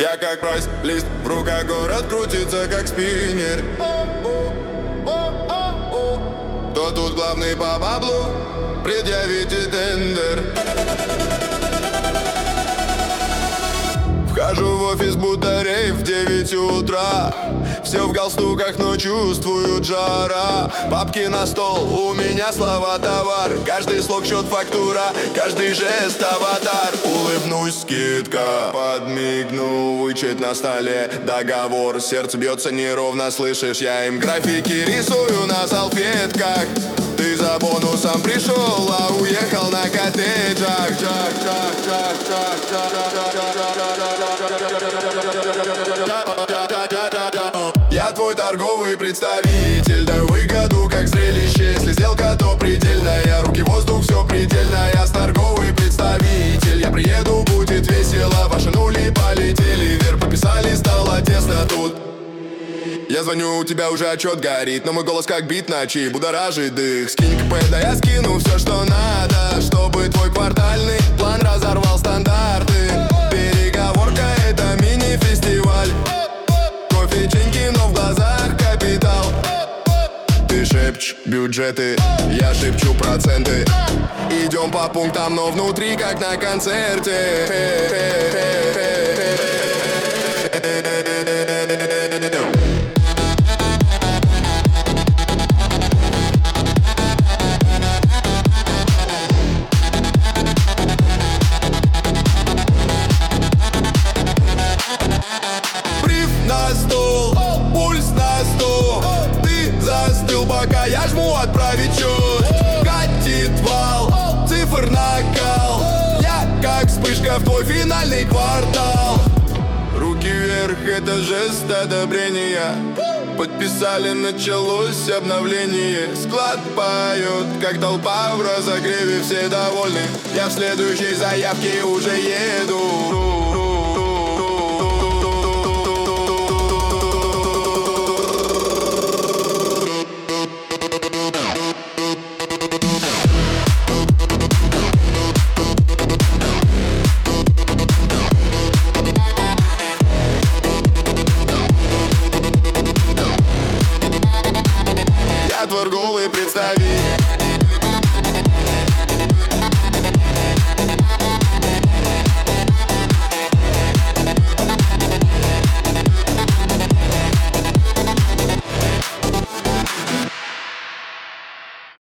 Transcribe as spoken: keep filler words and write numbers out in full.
Я как прайс-лист, в руках город крутится как спиннер. Кто тут главный по баблу? Предъявите тендер. Вхожу в офис, будто рейв в девять утра. Все в галстуках, но чувствуют жара. Папки на стол, у меня слова товар. Каждый слог счет фактура, каждый жест аватар. Улыбнусь, скидка, подмигну, вычет на столе договор. Сердце бьется неровно, слышишь, я им графики рисую на салфетках. Ты за бонусом пришел, а уехал на коттеджах. Я твой торговый представитель, даю выгоду как зрелище. Если сделка, то предельная, руки в воздух, все предельно. Я торговый представитель, я приеду, будет весело. Ваши нули полетели вверх, подписали, стало тесно тут. Я звоню, у тебя уже отчет горит, но мой голос как бит ночи будоражит дых. Скинь КП, да я скину все, что надо, чтобы твой квартальный план разорвал стандарты. Переговорка — это мини-фестиваль. Кофе, ченьки, но в глазах капитал. Ты шепчешь бюджеты, я шепчу проценты. Идем по пунктам, но внутри как на концерте. На стол, пульс на сто. Ты застыл, пока я жму отправить счет. Катит вал, цифр накал. Я как вспышка в твой финальный квартал. Руки вверх, это жест одобрения. Подписали, началось обновление. Склад поет, как толпа в разогреве, все довольны. Я в следующей заявке уже еду.